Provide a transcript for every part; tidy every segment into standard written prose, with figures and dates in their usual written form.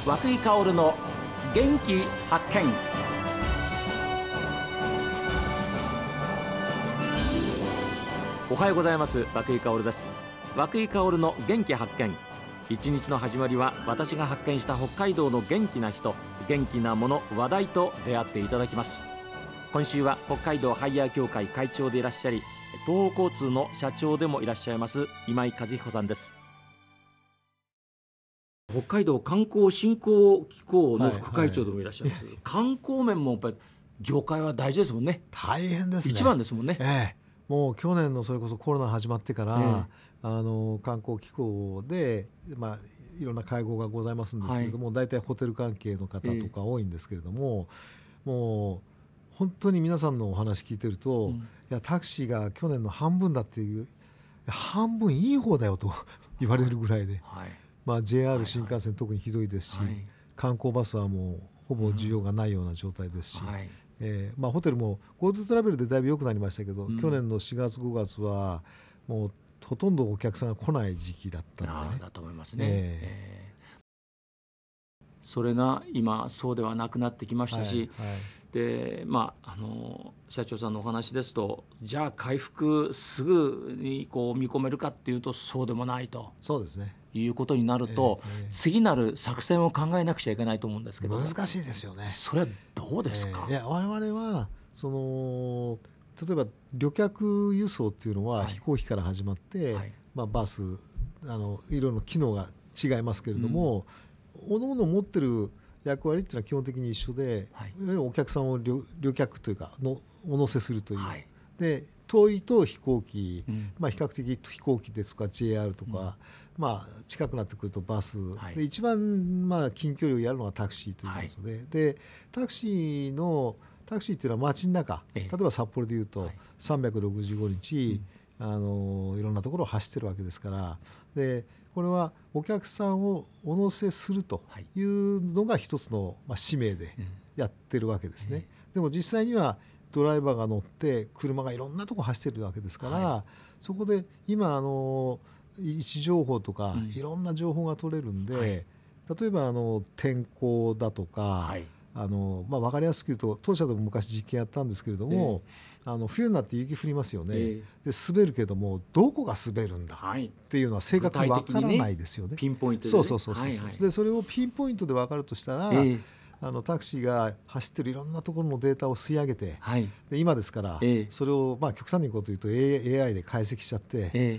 涌井薫の元気発見。おはようございます。涌井薫です。涌井薫の元気発見。一日の始まりは私が発見した北海道の元気な人、元気なもの、話題と出会っていただきます。今週は北海道ハイヤー協会会長でいらっしゃり、東北交通の社長でもいらっしゃいます今井和彦さんです。北海道観光振興機構の副会長でもいらっしゃいます、観光面もやっぱり業界は大事ですもんね。 大変ですね。 一番ですもんね。 もう去年のそれこそコロナ始まってから、観光機構で、いろんな会合がございますんですけれども、大体ホテル関係の方とか多いんですけれども、もう本当に皆さんのお話聞いてると、いやタクシーが去年の半分だっていう、半分いい方だよと言われるぐらいで、JR 新幹線特にひどいですし、観光バスはもうほぼ需要がないような状態ですし、ホテルも GoTo トラベルでだいぶ良くなりましたけど、去年の4月5月はもうほとんどお客さんが来ない時期だったのでね。 だと思いますね。それが今そうではなくなってきましたし、で社長さんのお話ですと、じゃあ回復すぐにこう見込めるかっていうとそうでもないと。 そうですね。 いうことになると、次なる作戦を考えなくちゃいけないと思うんですけど、 難しいですよね。 それはどうですか。 我々は例えば旅客輸送っていうのは飛行機から始まって、バスいろいろ機能が違いますけれども、各々持ってる役割っていうのは基本的に一緒で、お客さんを旅客というかお乗せするという、で遠いと飛行機、比較的飛行機ですとか JR とか、近くなってくるとバス、で一番近距離をやるのがタクシーということで、タクシーっていうのは街の中、例えば札幌でいうと365日、いろんなところを走ってるわけですから、でこれはお客さんをお乗せするというのが一つの使命でやってるわけですね。でも実際にはドライバーが乗って車がいろんなとこ走ってるわけですから、そこで今位置情報とかいろんな情報が取れるんで、例えば天候だとか、分かりやすく言うと当社でも昔実験やったんですけれども、冬になって雪降りますよね。で滑るけどもどこが滑るんだっていうのは正確に分からないですよね。 ピンポイントで、 でそれをピンポイントで分かるとしたら、タクシーが走ってるいろんなところのデータを吸い上げて、で今ですから、それを極端にこと言うと AI で解析しちゃって、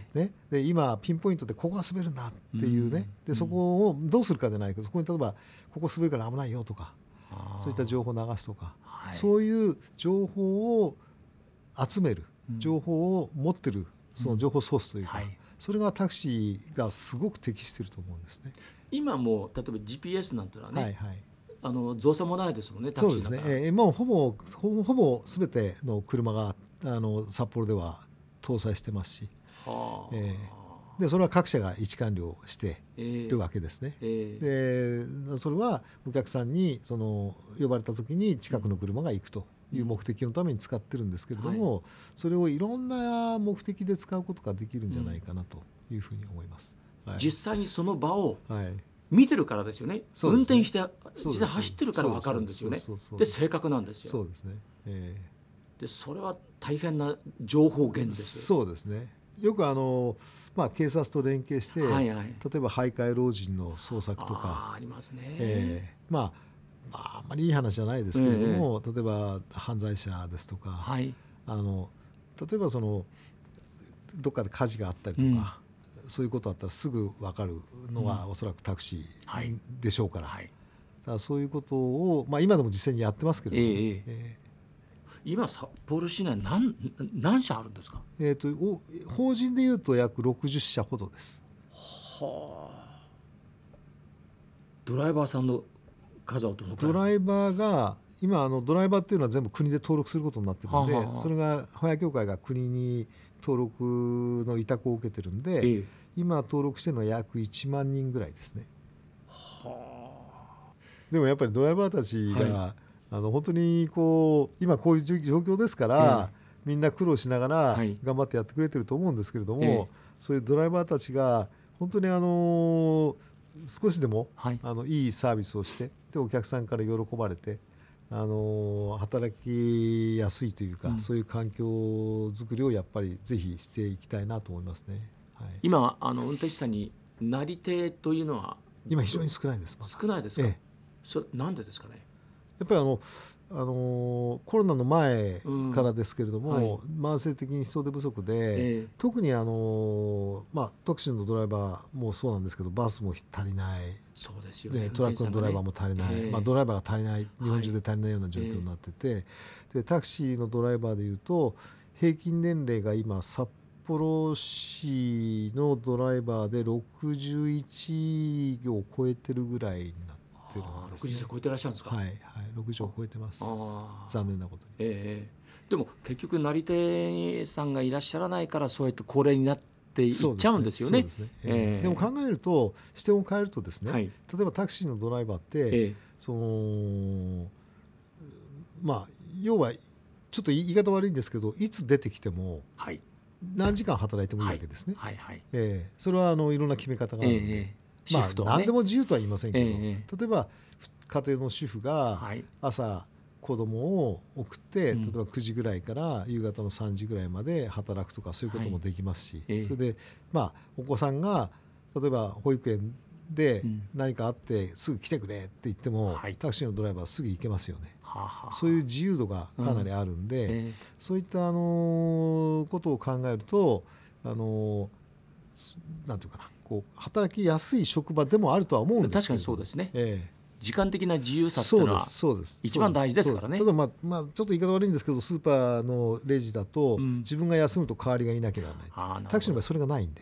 で今ピンポイントでここが滑るんだっていうね、でそこをどうするかじゃないけど、そこに例えばここ滑るから危ないよとか、そういった情報を流すとか、そういう情報を集める、情報を持ってるその情報ソースというか、それがタクシーがすごく適していると思うんですね。 今も例えば GPS なんていうのはね、造作もないですもんね。タクシーそうですね。もうほぼ全ての車が札幌では搭載してますし、でそれは各社が位置管理をしているわけですね。でそれはお客さんに呼ばれた時に近くの車が行くという目的のために使ってるんですけれども、それをいろんな目的で使うことができるんじゃないかなというふうに思います。 実際にその場を見てるからですよね。運転して実際走ってるから分かるんですよね。で正確なんですよ。 そうですね。 でそれは大変な情報源です。 そうですね。よく警察と連携して、例えば徘徊老人の捜索とかありますね。 あんまりいい話じゃないですけれども、例えば犯罪者ですとか、例えばどっかで火事があったりとか、そういうことあったらすぐ分かるのはおそらくタクシーでしょうから、だからそういうことを、今でも実際にやってますけれども、 今札幌市内何社あるんですか。 法人でいうと約60社ほどです。 ドライバーさんの数はどのくらい。 ドライバーが今ドライバーっていうのは全部国で登録することになってるので、それがハイヤー協会が国に登録の委託を受けてるんで、今登録してるのは約1万人ぐらいですね。でもやっぱりドライバーたちが、本当に今こういう状況ですから、みんな苦労しながら頑張ってやってくれてると思うんですけれども、そういうドライバーたちが本当に少しでも、 はい、 いいサービスをしてでお客さんから喜ばれて、働きやすいというか、そういう環境づくりをやっぱりぜひしていきたいなと思いますね。はい、 今運転手さんになり手というのは今非常に少ないです。 少ないですか。なんでですかね。 やっぱりコロナの前からですけれども、慢性的に人手不足で、特にタクシーのドライバーもそうなんですけどバスも足りない。 そうですよね。 トラックのドライバーも足りない、ドライバーが足りない、日本中で足りないような状況になってて、でタクシーのドライバーでいうと平均年齢が今札幌市のドライバーで61を超えてるぐらいになってるんですね。 60歳超えてらっしゃるんですか。 はいはい、60を超えてます。残念なことに。 でも結局なり手さんがいらっしゃらないからそうやって高齢になっていっちゃうんですよね。 でも考えると視点を変えるとですね、例えばタクシーのドライバーって、要はちょっと言い方悪いんですけどいつ出てきても何時間働いてもいいわけですね。それはいろんな決め方があるので、何でも自由とは言いませんけど、例えば家庭の主婦が朝子供を送って、例えば9時ぐらいから夕方の3時ぐらいまで働くとかそういうこともできますし、それでお子さんが例えば保育園で何かあってすぐ来てくれって言っても、タクシーのドライバーはすぐ行けますよね。そういう自由度がかなりあるんで、そういったことを考えるとなんていうかな、働きやすい職場でもあるとは思うんですけど。 確かにそうですね。時間的な自由さっていうのは一番大事ですからね。 ただちょっと言い方悪いんですけどスーパーのレジだと、自分が休むと代わりがいなきゃならない。タクシーの場合それがないんで、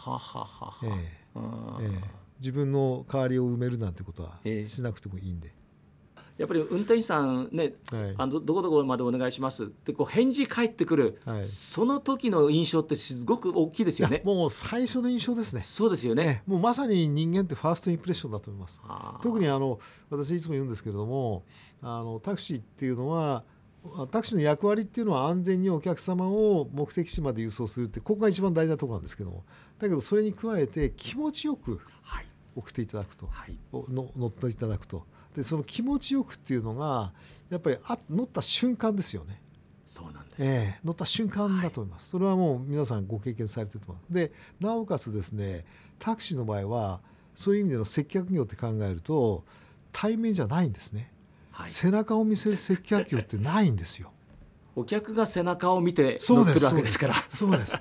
自分の代わりを埋めるなんてことはしなくてもいいんで、 やっぱり運転手さんね、どこどこまでお願いしますって返事返ってくる、その時の印象ってすごく大きいですよね。 もう最初の印象ですね。 そうですよね。 もうまさに人間ってファーストインプレッションだと思います。特に私いつも言うんですけれども、タクシーっていうのはタクシーの役割っていうのは安全にお客様を目的地まで輸送するって、ここが一番大事なところなんですけども、だけどそれに加えて気持ちよく送っていただくと、乗っていただくと、でその気持ちよくっていうのがやっぱり乗った瞬間ですよね。 そうなんです、 乗った瞬間だと思います。それはもう皆さんご経験されてると思います。でなおかつですね、タクシーの場合はそういう意味での接客業って考えると対面じゃないんですね。背中を見せる接客業ってないんですよ。 お客が背中を見て乗ってるわけですから。 そうです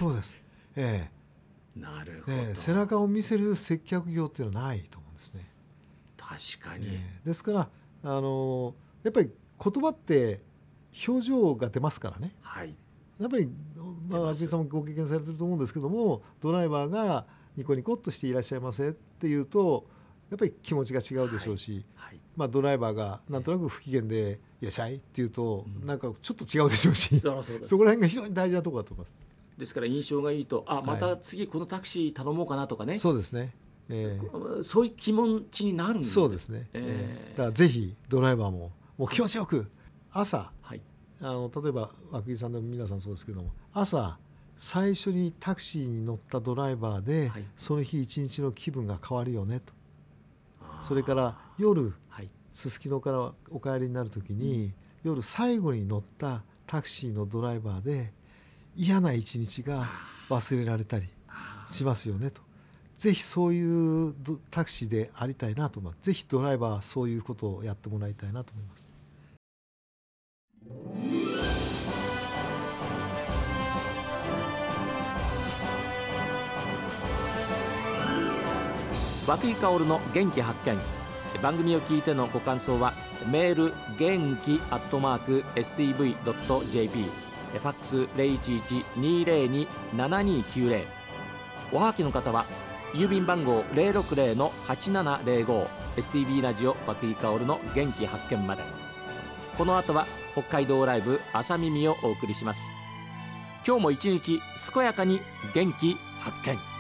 なるほど、 背中を見せる接客業っていうのはないと思うんですね。 確かに、 ですからやっぱり言葉って表情が出ますからね。やっぱり涌井さんもご経験されてると思うんですけども、ドライバーがニコニコっとしていらっしゃいませっていうとやっぱり気持ちが違うでしょうし、ドライバーがなんとなく不機嫌でいらっしゃいっていうとなんかちょっと違うでしょうし、そこら辺が非常に大事なところだと思います。 ですから印象がいいとまた次このタクシー頼もうかなとかね。そうですね、そういう気持ちになるんです。 そうですね、だからぜひドライバーもう気持ちよく朝、例えば涌井さんでも皆さんそうですけども、朝最初にタクシーに乗ったドライバーで、その日一日の気分が変わるよねと。それから夜すすきのからお帰りになるときに、夜最後に乗ったタクシーのドライバーで嫌な一日が忘れられたりしますよねと。ぜひそういうタクシーでありたいなと思います。ぜひドライバーはそういうことをやってもらいたいなと思います。 涌井薫の元気発見。番組を聞いてのご感想はメール元気@stv.jp、ファックス 011-202-7290、おはがきの方は郵便番号 060-8705 STB ラジオ涌井薫の元気発見まで。この後は北海道ライブ朝耳をお送りします。今日も一日健やかに元気発見。